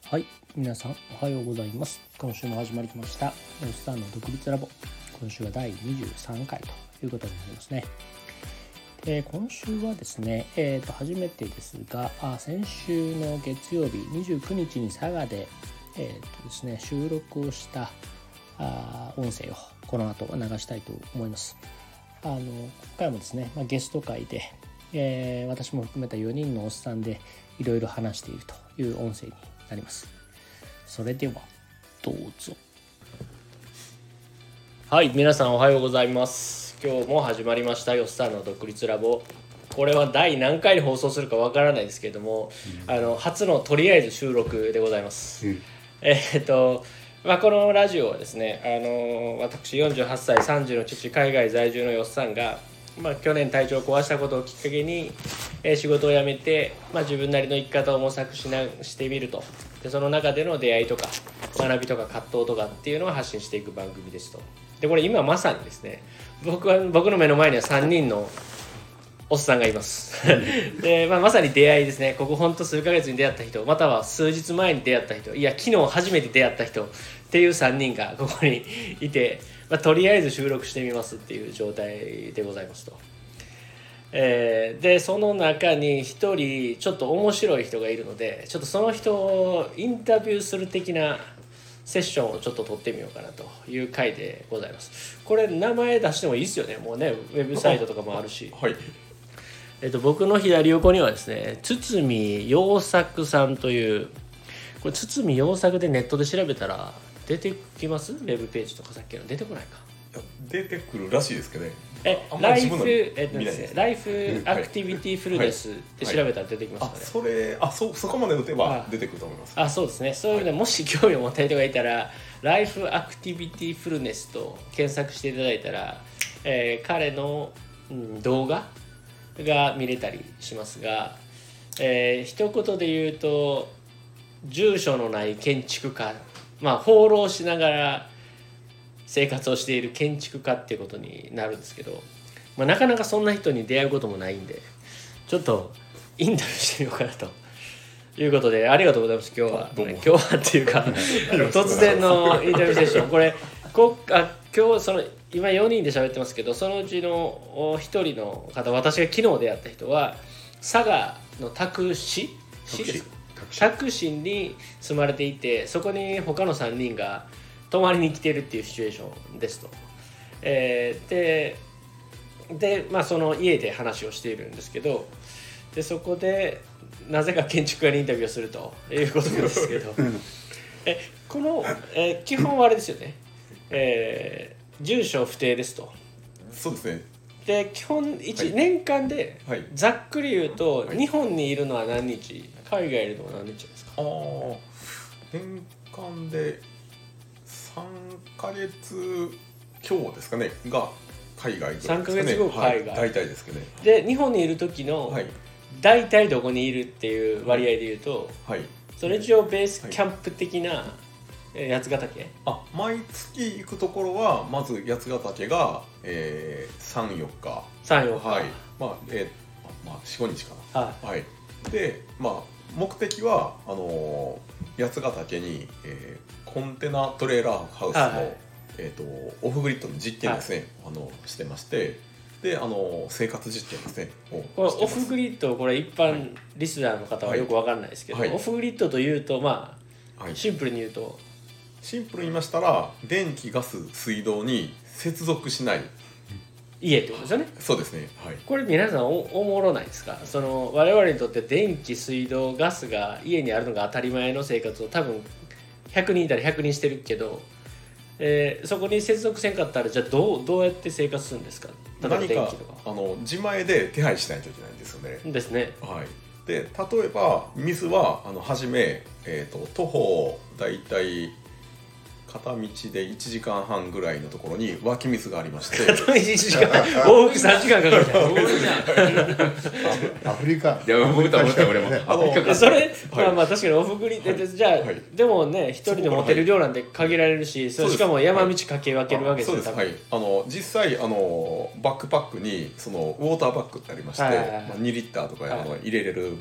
はい、皆さんおはようございます。今週も始まりましたおっさんの独立ラボ。今週は第23回ということになりますね。今週はですね、初めてですが、先週の月曜日29日に佐賀で、ですね、収録をした音声をこの後流したいと思います。今回もですね、ゲスト会で、私も含めた4人のおっさんでいろいろ話しているという音声になります。それではどうぞ。はい、皆さんおはようございます。今日も始まりましたよっさんの独立ラボ。これは第何回に放送するかわからないですけれども、初のとりあえず収録でございます。このラジオはですね、私48歳30の父、海外在住のよっさんが、去年体調を壊したことをきっかけに、仕事を辞めて、自分なりの生き方を模索してみると。でその中での出会いとか学びとか葛藤とかっていうのを発信していく番組ですと。でこれ今まさにですね、僕の目の前には3人のおっさんがいますで、まさに出会いですね。ここほんと数ヶ月に出会った人、または数日前に出会った人、いや昨日初めて出会った人っていう3人がここにいて、とりあえず収録してみますっていう状態でございますと。でその中に一人ちょっと面白い人がいるので、ちょっとその人をインタビューする的なセッションをちょっと撮ってみようかなという回でございます。これ名前出してもいいですよね。もうね、ウェブサイトとかもあるし、 はい。 僕の左横にはですね、堤洋作さんという、これ堤洋作でネットで調べたら出てきます？ウェブページとかさっきの出てこないか。 出てくるらしいですけどね。 ライフアクティビティフルネスって調べたら出てきますかね。 そこまで打てば出てくると思います。 そうですね。そういう意味でもし興味を持った人がいたら、ライフアクティビティフルネスと検索していただいたら、彼の、動画が見れたりしますが、一言で言うと住所のない建築家、放浪しながら生活をしている建築家っていうことになるんですけど、なかなかそんな人に出会うこともないんで、ちょっとインタビューしてみようかなということで、ありがとうございます。今日はっていうか突然のインタビューセッション。今日今4人で喋ってますけど、そのうちの1人の方、私が昨日出会った人は佐賀の多久市に住まれていて、そこに他の3人が泊まりに来てるっていうシチュエーションですと。でその家で話をしているんですけど、でそこでなぜか建築家にインタビューをするということなんですけどこの、基本はあれですよね、住所不定ですと。 そうですね。 で基本1年間でざっくり言うと、日本にいるのは何日、海外にいるのは何日ですか？ 年間で3ヶ月強ですかねが海外ぐらいですかね。3ヶ月後海外、大体ですけどね。 で日本にいる時の、大体どこにいるっていう割合で言うと、それ一応ベースキャンプ的な、八ヶ岳、 毎月行くところはまず八ヶ岳が、3,4 日4,5日かな。で目的は八ヶ岳に、コンテナトレーラーハウスの、オフグリッドの実験ですね、してまして、で生活実験ですね。 これオフグリッド、これ一般リスナーの方はよく分かんないですけど、オフグリッドというとシンプルに言うと、 シンプルに言いましたら、電気ガス水道に接続しない家ってことですよね。 そうですね。 これ皆さんおもろないですか？我々にとって電気水道ガスが家にあるのが当たり前の生活を多分100人いたら100人してるけど、そこに接続せんかったら、じゃあどうやって生活するんですか？ 例えば電気とか自前で手配しないといけないんですよね。 ですね。 で例えば水は初め、徒歩だいたい片道で1時間半ぐらいのところに湧き水がありまして片道1時間往復3時間かかるじゃん。多いアフリカ。 いや思った俺もな。それ、まあまあ確かに往復りでじゃあ、でもね一人で持てる量なんて限られるし、しかも山道駆け分けるわけですよ。 そうです。実際バックパックにそのウォーターバッグってありまして、2リッターとか入れれる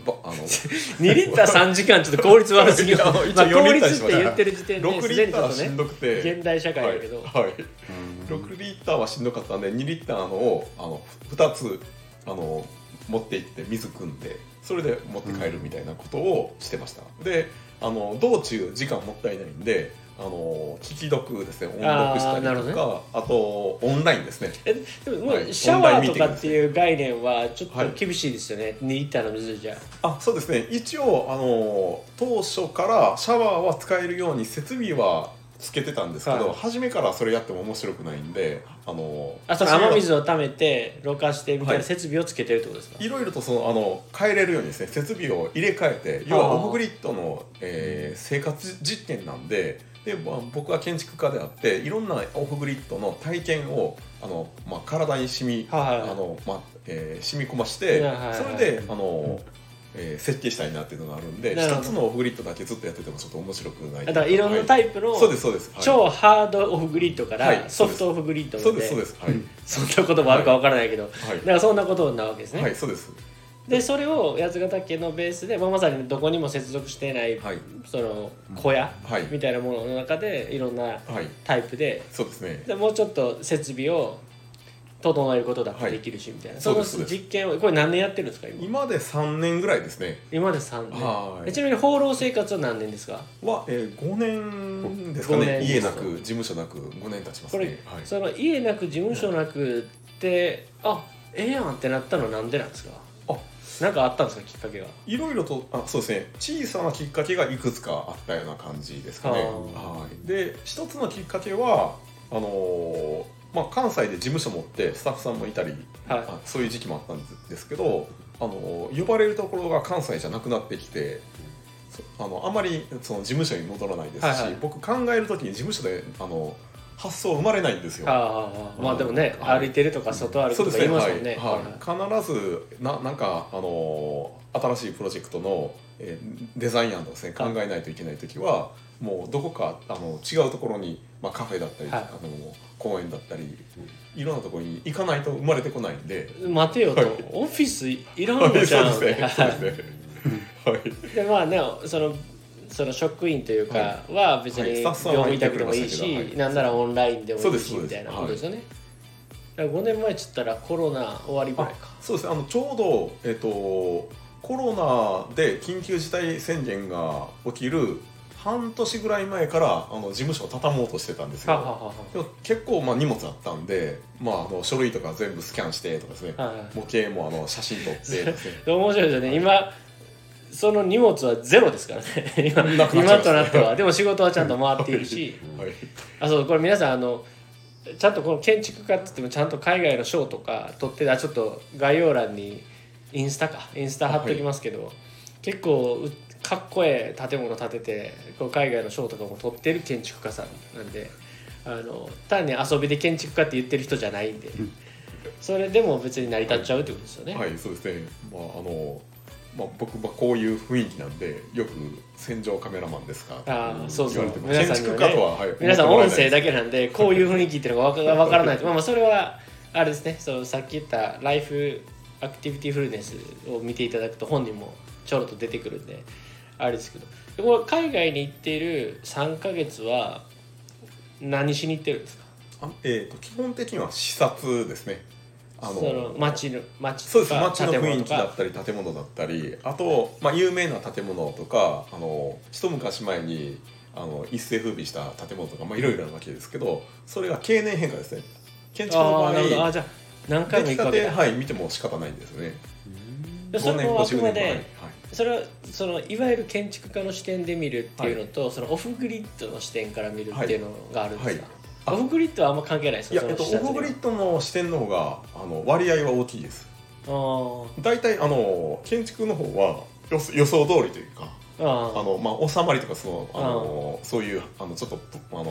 2リッター3時間ちょっと効率悪すぎる。まあ効率って言ってる時点で 6リッターはしんどくて、 現代社会だけど、 6リッターはしんどかったんで2リッターのを2つ持って行って水汲んでそれで持って帰るみたいなことをしてました。で道中時間もったいないんで聞き読ですね、音読したりとか、あとオンラインですね。 でももうシャワーとかっていう概念はちょっと厳しいですよね、2リッターの水じゃ。 そうですね、一応当初からシャワーは使えるように設備はつけてたんですけど、初めからそれやっても面白くないんでその雨水を溜めてろ過してみたいな設備をつけてるってことですか。 いろいろと変えれるようにですね、設備を入れ替えて、要はオフグリッドの、生活実験なんで、僕は建築家であっていろんなオフグリッドの体験を体に染み込まして、それで設計したいなっていうのがあるんで、一つのオフグリッドだけずっとやっててもちょっと面白くない。 だからいろんなタイプの超ハードオフグリッドからソフトオフグリッドまで、そんなこともあるかわからないけど、だからそんなことなわけですね。 はい、そうです。 でそれを八ヶ岳のベースで、まさにどこにも接続していない、その小屋みたいなものの中でいろんなタイプで、でもうちょっと設備を整えることだってできるしみたいな、その実験をこれ何年やってるんですか。 今で3年ぐらいですね。 今で3年。ちなみに放浪生活は何年ですか。 5年ですかね。家なく事務所なく5年経ちますね。 これ、その家なく事務所なくってええやんってなったのはなんでなんですか。なんかあったんですか、きっかけが。いろいろとそうですね、小さなきっかけがいくつかあったような感じですかね。で一つのきっかけは関西で事務所持ってスタッフさんもいたり、そういう時期もあったんですけど、呼ばれるところが関西じゃなくなってきて、あまりその事務所に戻らないですし、僕考える時に事務所で発想生まれないんですよ。 まあでもね、歩いてるとか外歩くとか言いますもんね。 必ずなんか新しいプロジェクトのデザイン案をですね考えないといけない時は、もうどこか違うところにカフェだったり、公園だったりいろんなところに行かないと生まれてこないんで。 待てよと、オフィスいらんのじゃん。でまあね、その職員というかは別に業務委託でもいいし、なんならオンラインでもいいしみたいなことですよね。5年前っつったらコロナ終わりぐらいか。 そうですね、ちょうど、コロナで緊急事態宣言が起きる半年ぐらい前から事務所を畳もうとしてたんですよ。でも結構荷物あったんで、書類とか全部スキャンしてとかですね、模型も写真撮ってですね。 面白いですよね。今その荷物はゼロですからね。今となっては。でも仕事はちゃんと回っているし、そう、これ皆さんちゃんとこの建築家って言ってもちゃんと海外の賞とか取って、ちょっと概要欄にインスタ貼っておきますけど、結構かっこええ建物建てて海外の賞とかも取ってる建築家さんなんで、単に遊びで建築家って言ってる人じゃないんで、それでも別に成り立っちゃうってことですよね。 そうですね。僕はこういう雰囲気なんで、よく戦場カメラマンですかって言われてます。建築家とは、 皆さん音声だけなんで、こういう雰囲気っていうのが分からないとそれはあれですね、さっき言ったライフアクティビティフルネスを見ていただくと本人もちょろっと出てくるんであれですけど、これ海外に行っている3ヶ月は何しに行ってるんですか。 基本的には視察ですね。 その街そうです。街の雰囲気だったり建物だったり、あと、有名な建物とか一昔前に一世風靡した建物とかいろいろあるわけですけど、それが経年変化ですね。建築の場合じゃあ何回も行くわけだ。 見ても仕方ないんですよね。 それもあくまでそれはいわゆる建築家の視点で見るっていうのと、そのオフグリッドの視点から見るっていうのがあるんですか。オフグリッドはあんま関係ないですか。 オフグリッドの視点の方が割合は大きいです。だいたい建築の方は予想通りというか、収まりとかそういうちょっと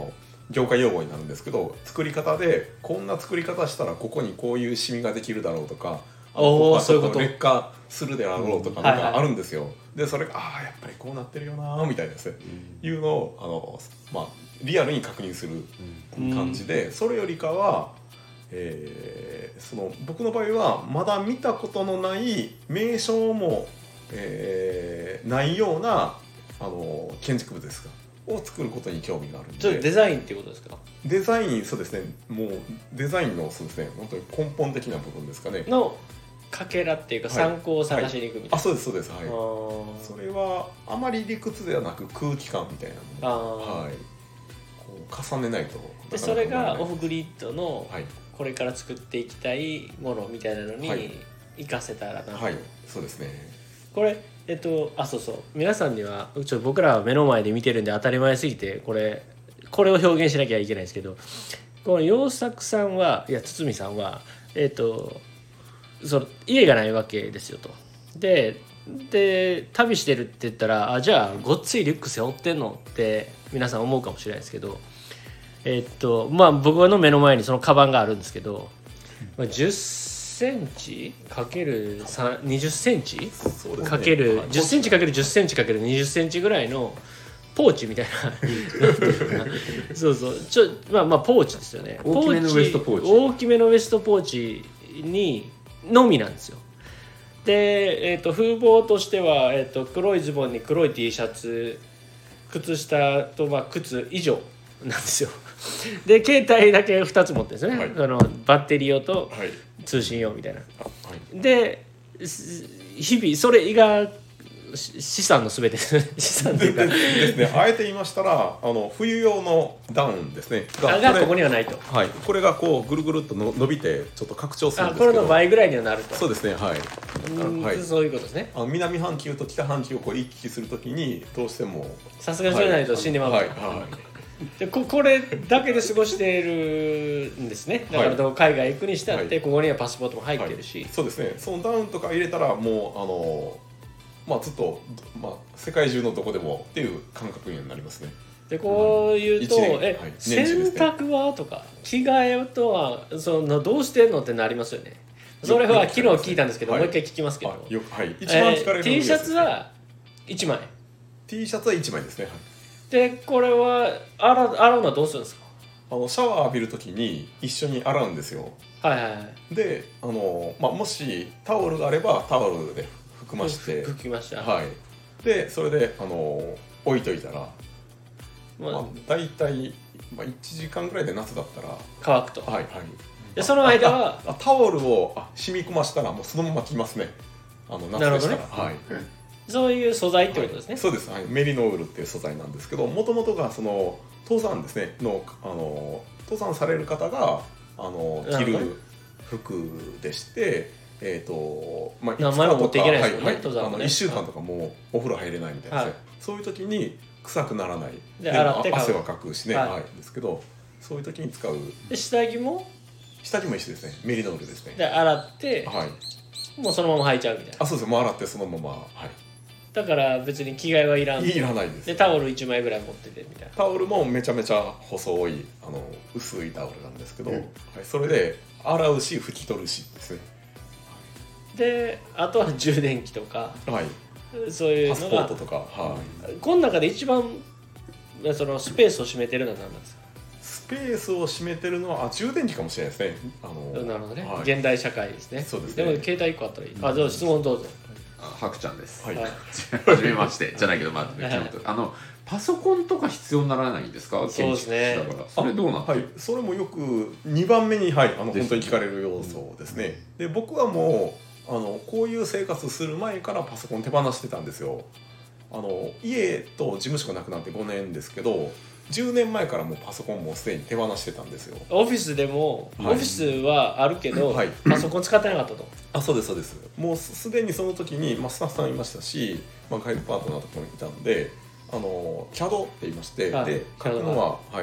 業界用語になるんですけど、作り方でこんな作り方したらここにこういうシミができるだろうとか、ここはちょっと劣化するであろうとかなんかあるんですよ。でそれがやっぱりこうなってるよなみたいなですね、いうのをリアルに確認する感じで、それよりかは、その僕の場合はまだ見たことのない名称も、ないような建築物ですかを作ることに興味があるんで。 ちょっとデザインっていうことですか？ デザイン、そうですね、もうデザインのそうですね、本当に根本的な部分ですかねのかけらっていうか参考を探しに行くみたいな、 そうですそうです、はい。それはあまり理屈ではなく空気感みたいなもの、こう重ねないと。 でそれがオフグリッドのこれから作っていきたいものみたいなのに活かせたらなと。 そうですね。 これそうそう、皆さんには僕らは目の前で見てるんで当たり前すぎてこれを表現しなきゃいけないんですけど、この陽作さん堤さんはその家がないわけですよと。で旅してるって言ったらじゃあごっついリュック背負ってんのって皆さん思うかもしれないですけど、僕の目の前にそのカバンがあるんですけど、10センチ×20センチかける10センチ×10センチ×20センチぐらいのポーチみたいなそうそう、ポーチですよね。 大きめのウエストポーチ、 大きめのウエストポーチにのみなんですよ。で、風貌としては、黒いズボンに黒い T シャツ、靴下と、靴以上なんですよ。で携帯だけ2つ持ってるんですよね、バッテリー用と通信用みたいな、で日々それが資産のすべて資産っていうかですね、あえて言いましたら冬用のダウンですねがここにはないと、 これがこうぐるぐるっと伸びてちょっと拡張するんですけど、 これの倍ぐらいにはなると。 そうですね、 そういうことですね。 南半球と北半球をこう行き来するときにどうしてもさすがにそれないと死んでまうと、でこれだけで過ごしているんですね。だから海外行くにしたってここにはパスポートも入ってるし、 そうですね、そのダウンとか入れたらもうずっと、世界中のどこでもっていう感覚になりますね。 でこういうと、洗濯はとか着替えとはどうしてんのってなりますよね。それは昨日聞いたんですけど、もう一回聞きますけど、 一番聞かれる T シャツは1枚 T シャツは1枚ですね。 でこれは洗うのはどうするんですか？ シャワー浴びるときに一緒に洗うんですよ。でもしタオルがあればタオルで拭きました。でそれで置いといたら、だいたい1時間ぐらいで夏だったら乾くと。でその間はタオルを染み込ましたらもうそのまま着ますね。夏でしたら。 そういう素材ってことですね。 そうです、メリノールっていう素材なんですけど、もともとが登山ですねの登山される方が着る服でして、 名前も持っていけないですよね、登山はね。 1週間とかもうお風呂入れないみたいなですね、そういう時に臭くならないで洗って汗はかくしね、ですけど、そういう時に使う。 で下着も一緒ですね、メリノールですね。 で洗って、もうそのまま履いちゃうみたいな。 そうです、もう洗ってそのまま。 だから別に着替えはいらないです。 でタオル1枚ぐらい持っててみたいな。 タオルもめちゃめちゃ細い薄いタオルなんですけど、それで洗うし拭き取るしですね。 であとは充電器とか、そういうのがパスポートとか、 この中で一番そのスペースを占めてるのは何なんですか？ スペースを占めてるのは充電器かもしれないですね。 なるほどね、現代社会ですね。 そうですね。 でも携帯1個あったらいい。じゃあ質問どうぞ。 はくちゃんです。はじめましてじゃないけど、パソコンとか必要にならないんですか？ そうですね。 それどうなってる？ それもよく2番目に本当に聞かれる要素ですね。で僕はもうこういう生活する前からパソコン手放してたんですよ。家と事務所がなくなって5年ですけど、10年前からもうパソコンもすでに手放してたんですよ。 オフィスでも、オフィスはあるけど、パソコン使ってなかったと。 そうですそうです。もうすでにその時に、スタッフさんいましたし、外部パートナーとかもいたんで、CAD って言いまして、で書くのは、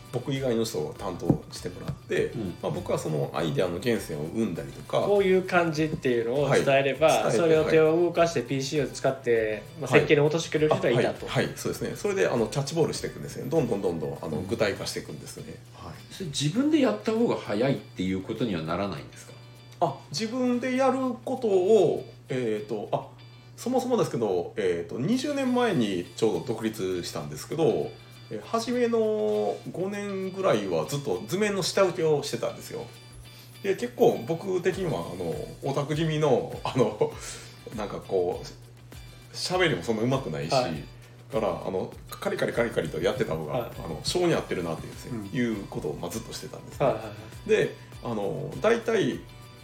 僕以外の人を担当してもらって、僕はそのアイデアの源泉を生んだりとか、 こういう感じっていうのを伝えれば、それを手を動かして PC を使って、設計に落としてくれる人がいたと。 はい、そうですね。それでキャッチボールしていくんですね。どんどん具体化していくんですよね。 それ自分でやった方が早いっていうことにはならないんですか？ 自分でやることをそもそもですけど、20年前にちょうど独立したんですけど、初めの5年ぐらいはずっと図面の下請けをしてたんですよ。で結構僕的にはオタク気味のなんかこう喋りもそんな上手くないし、だからカリカリとやってた方が、性に合ってるなっていうですね、いうことをずっとしてたんですね。で大体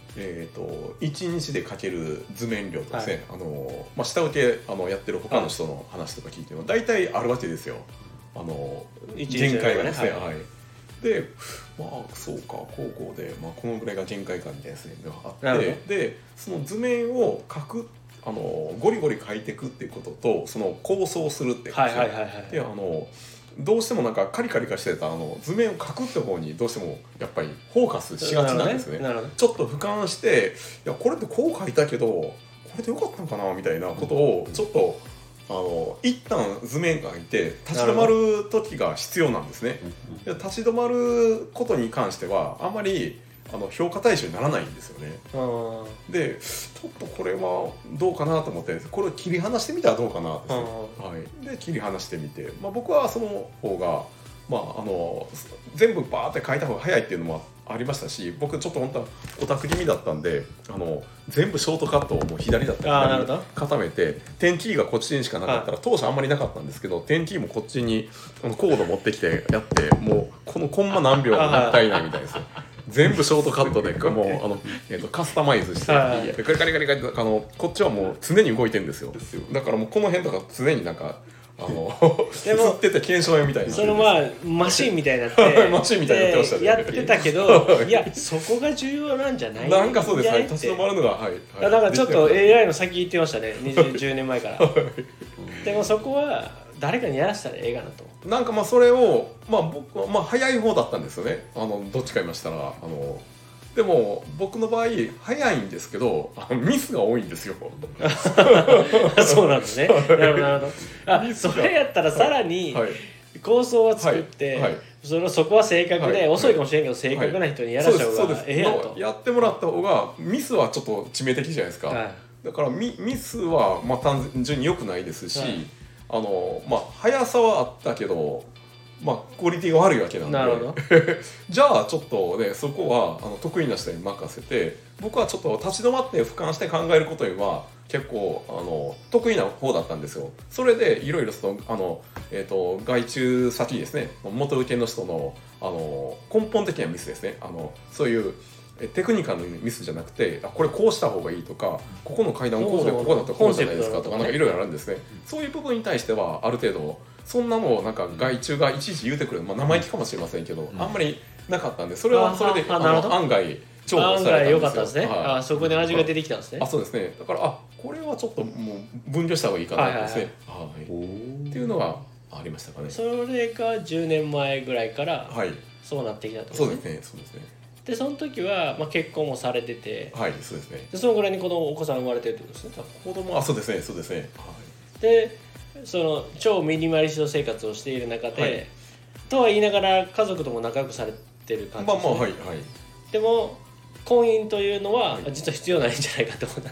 1日でかける図面量とですね、下請けやってる他の人の話とか聞いても大体あるわけですよ。限界がですね。でそうかこうで、このぐらいが限界かみたいなですねがあって、でその図面を描くゴリゴリ描いていくっていうこととその構想するってことで、どうしてもなんかカリカリ化してた図面を描くって方にどうしてもやっぱりフォーカスしがちなんですね。ちょっと俯瞰していやこれってこう描いたけどこれでよかったのかなみたいなことをちょっと一旦図面描いて立ち止まる時が必要なんですね。立ち止まることに関してはあんまり評価対象にならないんですよね。でちょっとこれはどうかなと思ってこれを切り離してみたらどうかなですね。で切り離してみて、僕はその方が全部バーって書いた方が早いっていうのもありましたし、僕ちょっと本当はオタク気味だったんで全部ショートカットをもう左だったら左に固めて点キーがこっちにしかなかったら当初あんまりなかったんですけど、点キーもこっちにコード持ってきてやってもうこのコンマ何秒ももったいないみたいですよ。全部ショートカットでもうカスタマイズしてカリカリカリカリこっちはもう常に動いてるんですよ。だからもうこの辺とか常になんかでもってて検証屋みたいなそのマシンみたいになってマシンみたいになってましたね。 やってたけどいやそこが重要なんじゃないなんかそうですね。立ち止まるのがだからちょっと AI の先言ってましたね10年前からでもそこは誰かにやらせたらええがなと。 なんかそれを僕は早い方だったんですよね。どっちか言いましたらでも僕の場合早いんですけどミスが多いんですよ。 そうなんですね。なるほどなるほど。それやったらさらに構想は作って、そこは正確で、遅いかもしれんけど正確な人にやらした方がええやんと。 やってもらった方がミスはちょっと致命的じゃないですか。だからミスは単純に良くないですし、速さはあったけどクオリティが悪いわけなんでなるほどじゃあちょっとねそこは得意な人に任せて、僕はちょっと立ち止まって俯瞰して考えることには結構得意な方だったんですよ。それでいろいろ外注先ですね、元請けの人の根本的なミスですね、そういうテクニカルなミスじゃなくてこれこうした方がいいとかここの階段こうでここだったらこうじゃないですかとかいろいろあるんですね。そういう部分に対してはある程度そんなのなんか外注がいちいち言うてくる、生意気かもしれませんけど、あんまりなかったんでそれはそれで案外重宝されたんですよ。案外良かったですね。 そこで味が出てきたんですね。 そうですね。だからこれはちょっともう分業した方がいいかなですね。っていうのがありましたかね。 それが10年前ぐらいからそうなってきたと。 そうですね。そうですね。 でその時は結婚もされてて、 そうですね。 でそのぐらいにお子さん生まれてるってことですね。 子供そうですね。そうですね。 でその超ミニマリスト生活をしている中で、とは言いながら家族とも仲良くされてる感じですね。でも婚姻というのは実は必要ないんじゃないかと思った。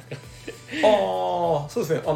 そうですね。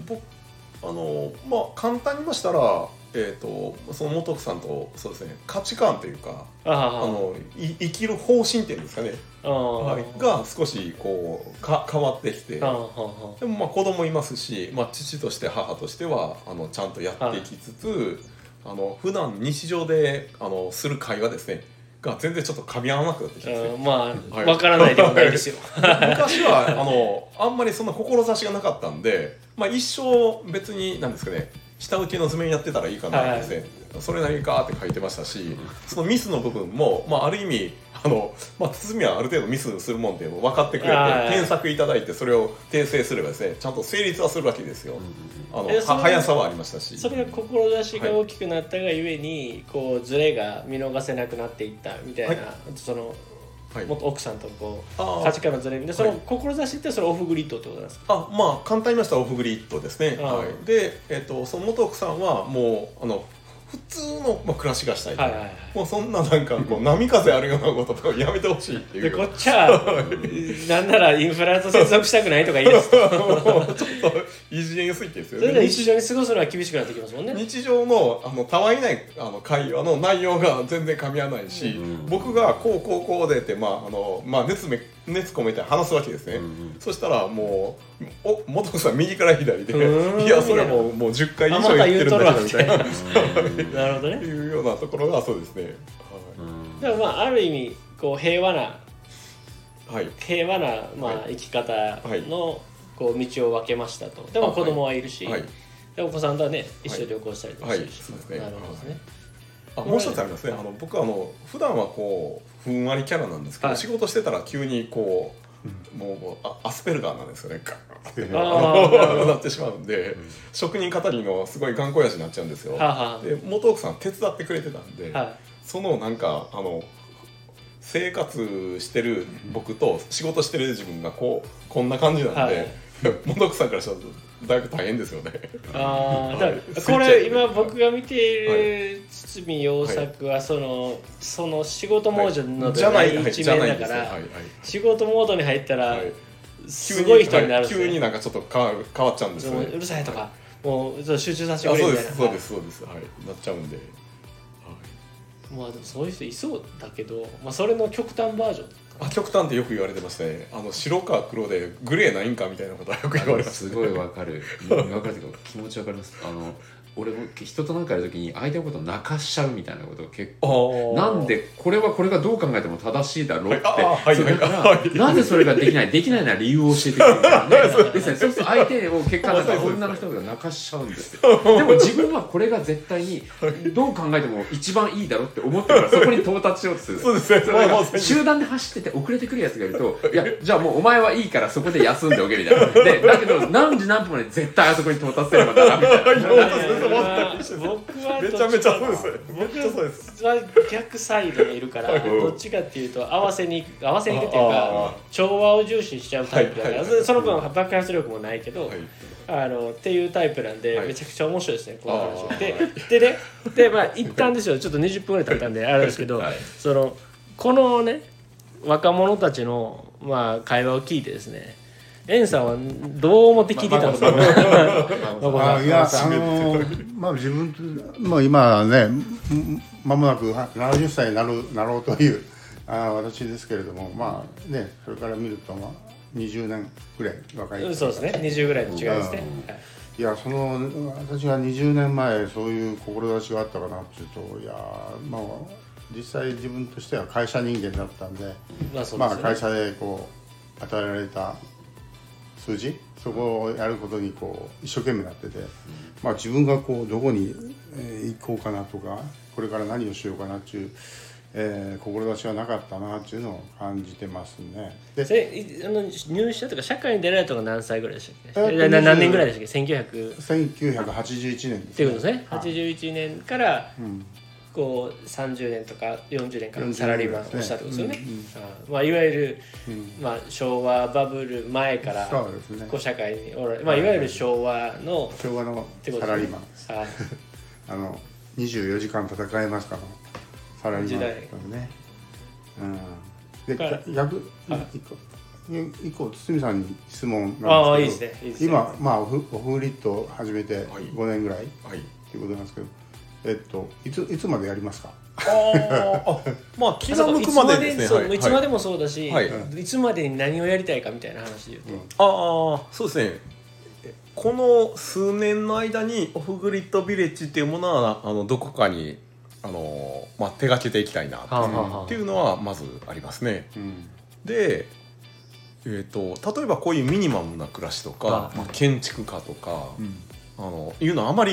簡単に言いましたら、その元奥さんとそうですね、価値観というか生きる方針っていうんですかね、が少しこう変わってきて、でも子供いますし、父として母としてはちゃんとやっていきつつ、普段日常でする会話ですねが全然ちょっと噛み合わなくなってきて、 分からないでもないですよ。 昔はあんまりそんな志がなかったんで、一生別になんですかね、 下請けの図面やってたらいいかなってですね、それなりにガーって書いてましたし、そのミスの部分も、ある意味堤はある程度ミスするもんで分かってくれて添削いただいてそれを訂正すればですねちゃんと成立はするわけですよ。速さはありましたし、 それが志が大きくなったがゆえにこうズレが見逃せなくなっていったみたいな、そのもっと奥さんとこう価値観のズレで、その志ってそれオフグリッドってことなんですか？ 簡単に言いましたらオフグリッドですね。で、その元奥さんはもう普通の暮らしがしたいと、もうそんななんかこう波風あるようなこととかやめてほしいっていう。 でこっちはなんならインフラと接続したくないとか言い出すとちょっと異次元すぎてですよね。 それで日常に過ごすのは厳しくなってきますもんね。 日常のたわいない会話の内容が全然噛み合わないし、僕がこうでって熱込めて話すわけですね。そしたらもう元子さん右から左でいやそれもう10回以上言ってるんだけどみたいななるほどね。 いうようなところがそうですね。 でもある意味こう平和な生き方のこう道を分けましたと。でも子供はいるし、でお子さんとはね一緒に旅行したりとかしてるし、なるほどですね。 もう一つありますね。僕普段はこうふんわりキャラなんですけど、仕事してたら急にこうもうアスペルガーなんですよね。なってしまうんで、職人語りのすごい頑固親父になっちゃうんですよ。で元奥さん手伝ってくれてたんで、そのなんか生活してる僕と仕事してる自分がこんな感じなんで、元奥さんからしたらだいぶ大変ですよね。 だからこれ今僕が見ている堤洋作はその仕事モードの第一面だから、仕事モードに入ったらすごい人になるんですよ。 急になんかちょっと変わっちゃうんですよね。 うるさいとかもう集中させてくれみたいな。 そうですなっちゃうんで。 でもそういう人いそうだけど、それの極端バージョン。 極端ってよく言われてましたね。白か黒でグレーないんかみたいなことはよく言われます。 すごいわかる。わかるけど気持ちわかります。俺も人と仲やるときに相手のことを泣かしちゃうみたいなことが結構なんでこれがどう考えても正しいだろうってだからなぜそれができないなら理由を教えてくれるからね。そうすると相手を結果だから女の人が泣かしちゃうんですよ。でも自分はこれが絶対にどう考えても一番いいだろうって思ってからそこに到達しようとする。 そうですね。 集団で走ってて遅れてくるやつがいるといやじゃあもうお前はいいからそこで休んでおけみたいな。でだけど何時何分まで絶対あそこに到達すればだなみたいな。 僕はめちゃめちゃそうです。 僕は逆サイドにいるからどっちかっていうと合わせにいくっていうか調和を重視しちゃうタイプだから、その分爆発力もないけどっていうタイプなんでめちゃくちゃ面白いですねこの話は。で一旦ですよちょっと20分ぐらい経ったんであれですけどこのね若者たちの会話を聞いてですねエンさんはどう思って聞いてたんですか？ いや自分今ね間もなく70歳になろうという私ですけれどもそれから見ると20年ぐらい若い。 そうですね20ぐらいの違いですね。 いや私が20年前そういう志があったかなっていうと実際自分としては会社人間だったんで、会社でこう与えられた数字そこをやることに一生懸命やってて、自分がどこに行こうかなとかこれから何をしようかなっていう志はなかったなっていうのを感じてますね。で入社とか社会に出られたのが何歳ぐらいでしたっけ？何年ぐらいでしたっけ ？1981年ですね。 っていうことですね。81年から30年とか40年からサラリーマンをしたってことですよね。いわゆる昭和バブル前から社会にいわゆる昭和のサラリーマンです。24時間戦えますからサラリーマンですね。で一個堤さんに質問なんですけど、今オフグリッドを始めて5年ぐらいっていうことなんですけど。いつまでやりますか？ 気が向くまでですね。 いつまでもそうだし、いつまでに何をやりたいかみたいな話で言うと、 そうですね。この数年の間にオフグリッドビレッジっていうものはどこかに手がけていきたいなっていうのはまずありますね。で、例えばこういうミニマムな暮らしとか、建築家とかいうのはあまり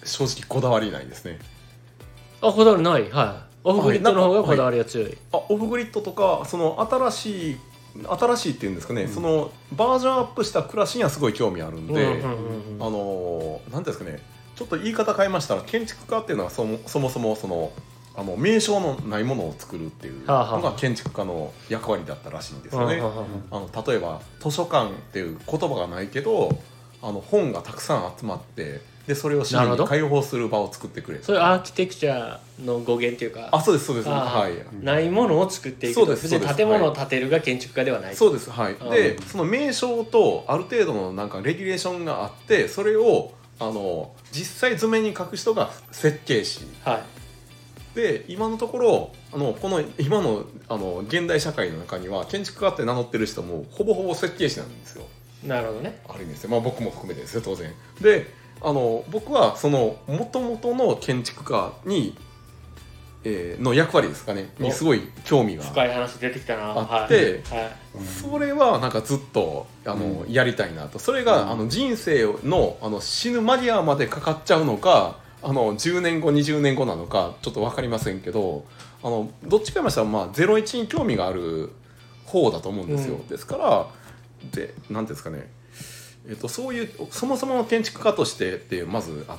正直こだわりないですね。 こだわりない。はい。オフグリッドの方がこだわりが強い。 オフグリッドとかその新しいっていうんですかね、そのバージョンアップした暮らしにはすごい興味あるんで、なんていうんですかね、ちょっと言い方変えましたら、建築家っていうのはそもそもその名称のないものを作るっていうのが建築家の役割だったらしいんですよね。例えば図書館っていう言葉がないけど本がたくさん集まって、でそれを市民に開放する場を作ってくれる。 それアーキテクチャの語源っていうか。 そうですそうです。はい。 ないものを作っていく。そうです。別に建物を建てるが建築家ではない。 そうです。はい。でその名称とある程度のなんかレギュレーションがあって、それを実際図面に書く人が設計士。はい。で今のところこの今の現代社会の中には建築家って名乗ってる人もほぼほぼ設計士なんですよ。 なるほどね。 ある意味ですよ。僕も含めてですよ、当然。で僕はその元々の建築家に、の役割ですかねにすごい興味が深い話出てきたなあって、それはなんかずっとやりたいなと。それが人生の死ぬ間際までかかっちゃうのか、10年後20年後なのかちょっと分かりませんけど、どっちか言いましたら01に興味がある方だと思うんですよ。ですから何ですかね、そういうそもそもの建築家としてってまずあって、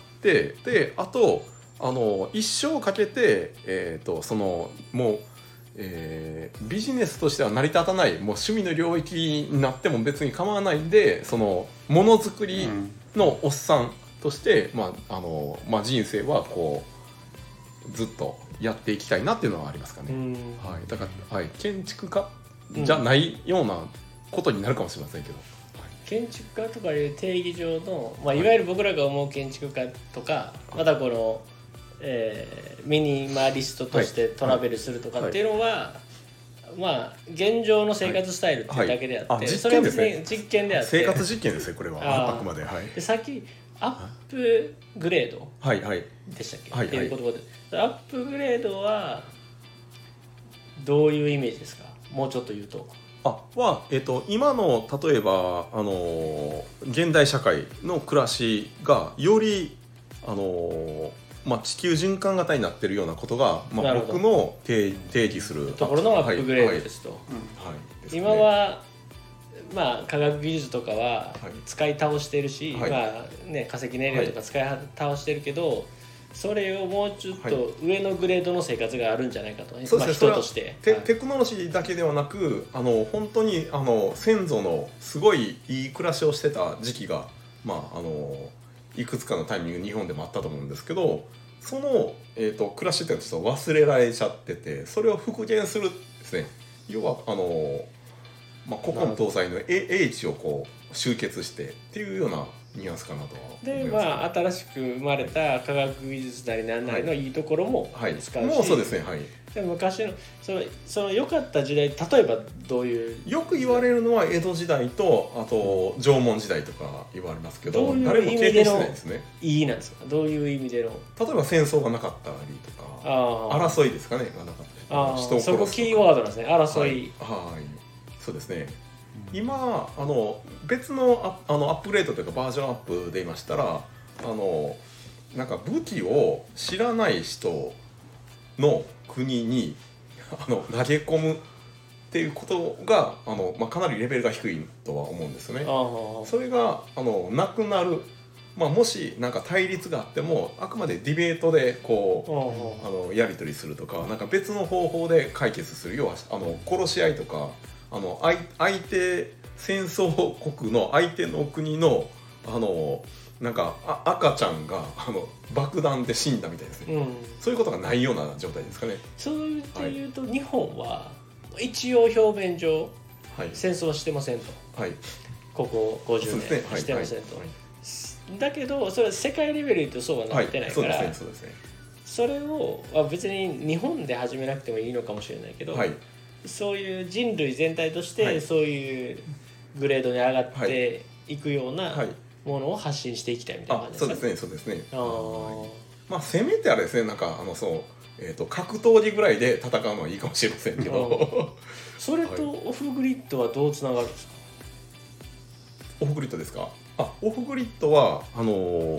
であと一生かけて、そのもう、ビジネスとしては成り立たないもう趣味の領域になっても別に構わないんで、そのものづくりのおっさんとして、人生はこうずっとやっていきたいなっていうのはありますかね。はい、だから、建築家じゃないようなことになるかもしれませんけど、 建築家とかいう定義上の、いわゆる僕らが思う建築家とか、またこの、ミニマリストとしてトラベルするとかっていうのは、現状の生活スタイルっていうだけであって、それは別に実験であって、 生活実験ですね、これは。あくまで。 でさっきアップグレードでしたっけ、っていう言葉で、アップグレードはどういうイメージですか？もうちょっと言うと。 今の例えば現代社会の暮らしがより地球循環型になってるようなことが、僕の定義するところのアップグレードですと。今は科学技術とかは使い倒してるし、化石燃料とか使い倒してるけど、それをもうちょっと上のグレードの生活があるんじゃないかと、人としてテクノロジーだけではなく本当に先祖のすごいいい暮らしをしてた時期がいくつかのタイミング日本でもあったと思うんですけど、その、暮らしっていうのはちょっと忘れられちゃってて、それを復元するですね。要は古今東西の英知をこう集結してっていうようなニュアンスかなとは思います。 で新しく生まれた科学技術なり何なりのいいところも使うし、 もうそうですね。 で昔のその良かった時代、例えばどういう？ よく言われるのは江戸時代とあと縄文時代とか言われますけど、 誰も経験してないですね。いいなんですか？どういう意味での？ 例えば戦争がなかったりとか、争いですかね、がなかったり、 人を殺すとか。そこキーワードなんですね。争い。 そうですね。今別のアップグレードというかバージョンアップで言いましたら、なんか武器を知らない人の国に投げ込むっていうことがかなりレベルが低いとは思うんですよね。それがなくなる、もしなんか対立があってもあくまでディベートでこうやり取りするとか、なんか別の方法で解決する。要は殺し合いとか相手戦争国の相手の国のなんか赤ちゃんが爆弾で死んだみたいですね、そういうことがないような状態ですかね。 そういうと、日本は一応表面上、戦争はしてませんと、ここ50年してませんと、だけどそれは世界レベルで言うとそうはなってないから、それを別に日本で始めなくてもいいのかもしれないけど、そういう人類全体としてそういうグレードに上がっていくようなものを発信していきたいみたいな感じですか？ そうですね。せめてあれですね、なんか格闘技ぐらいで戦うのはいいかもしれませんけどそれとオフグリッドはどうつながるんですか？ オフグリッドですか？オフグリッドは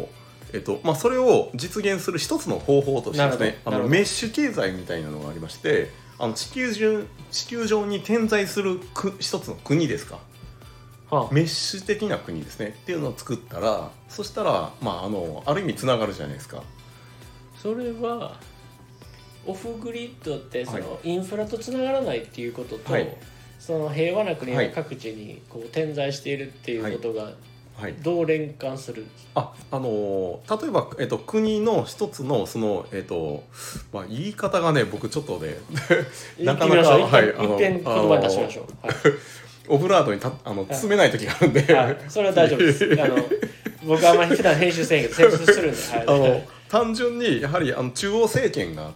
それを実現する一つの方法としてですね、メッシュ経済みたいなのがありまして、地球上に点在する一つの国ですか、メッシュ的な国ですねっていうのを作ったら、そしたら、ある意味つながるじゃないですか。 それはオフグリッドってそのインフラとつながらないっていうことと、その平和な国が各地にこう点在しているっていうことがどう連関する？ 例えば、国の一つのその、言い方がね、僕ちょっとねなかなか一遍言葉に出しましょう。 オブラートに詰めない時があるんで、 それは大丈夫です。僕はあんまり普段編集せんけど選出するんで、 単純にやはり中央政権があって、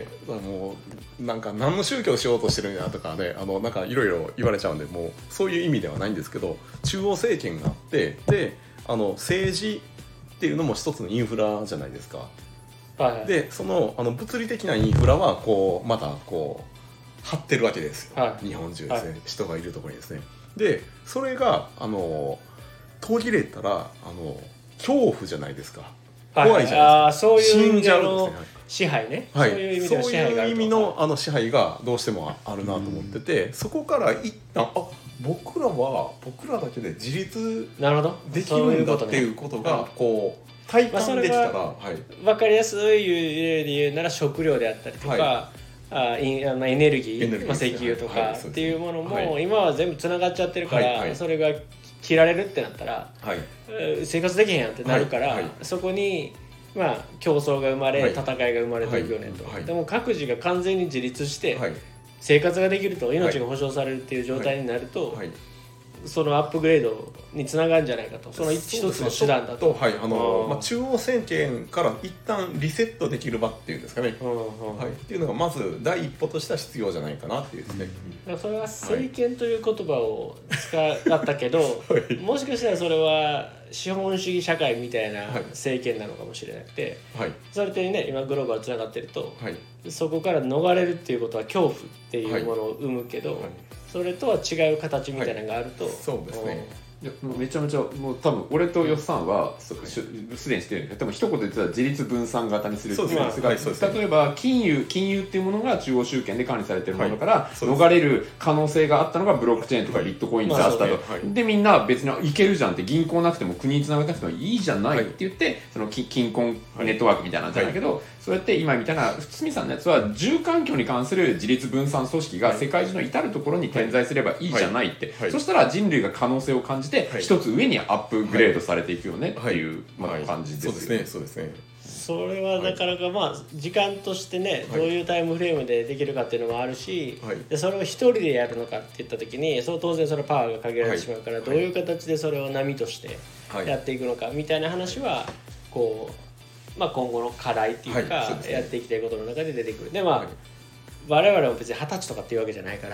なんか何の宗教をしようとしてるんやとかね、なんかいろいろ言われちゃうんで、もうそういう意味ではないんですけど、中央政権があって、で政治っていうのも一つのインフラじゃないですか。でその物理的なインフラはこうまたこう張ってるわけですよ、日本中ですね、人がいるところにですね。でそれが途切れたら恐怖じゃないですか。怖いじゃないですか。 そういう死んじゃうんですね。 支配ね、 そういう意味の支配がどうしてもあるなと思ってて、そこから一旦僕らだけで自立できるんだっていうことがこう体感できたら、 分かりやすい例で言うなら食料であったりとか、エネルギー、石油とかっていうものも今は全部つながっちゃってるから、それが切られるってなったら、生活できへんやんってなるから、そこに競争が生まれ、戦いが生まれていくよねと。でも各自が完全に自立して生活ができると、命が保障されるっていう状態になると、そのアップグレードにつながるんじゃないかと。その一つの手段だと。 中央政権から一旦リセットできる場っていうんですかね、っていうのがまず第一歩としては必要じゃないかなっていうですね。 それは政権という言葉を使ったけど、もしかしたらそれは資本主義社会みたいな政権なのかもしれなくて、それってね、今グローバルつながってると、そこから逃れるっていうことは恐怖っていうものを生むけど、それとは違う形みたいなのがあると、 そうですね。 いやめちゃめちゃもう多分俺とヨッさんはすでにしてるんだけど、多分一言で言ったら自立分散型にするっていうんですが、例えば金融っていうものが中央集権で管理されてるものから逃れる可能性があったのがブロックチェーンとかビットコインであったと。でみんな別にいけるじゃんって、銀行なくても国につながなくてもいいじゃないって言って、その金婚ネットワークみたいなんじゃないけど、そうやって今みたいな堤さんのやつは住環境に関する自立分散組織が世界中の至るところに点在すればいいじゃないって、そしたら人類が可能性を感じて一つ上にアップグレードされていくよねっていう感じですよね。 そうですね。 それはなかなか時間としてね、どういうタイムフレームでできるかっていうのもあるし、でそれを一人でやるのかって言った時に、当然そのパワーが限られてしまうから、どういう形でそれを波としてやっていくのかみたいな話はこう、今後の課題っていうか、やっていきたいことの中で出てくる。で我々も別に20歳とかっていうわけじゃないから、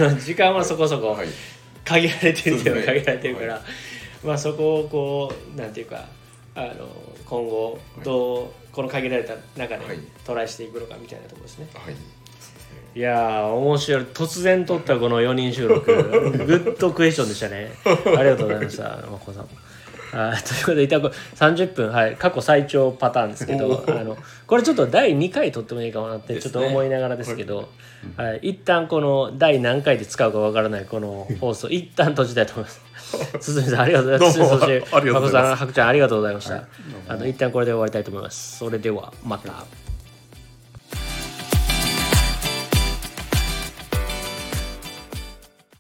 時間はそこそこ限られてるっていうのは限られてるから、そこをこうなんていうか、今後どうこの限られた中でトライしていくのかみたいなところですね。いやー面白い。突然撮ったこの4人収録グッドクエスチョンでしたね。ありがとうございました、マコさんも。ということで一旦30分、過去最長パターンですけど、これちょっと第2回撮ってもいいかもなってちょっと思いながらですけど、一旦この第何回で使うかわからないこの放送一旦閉じたいと思います。鈴木さんありがとうございます。そしてマコさん、ハクちゃんありがとうございました。一旦これで終わりたいと思います。それではまた。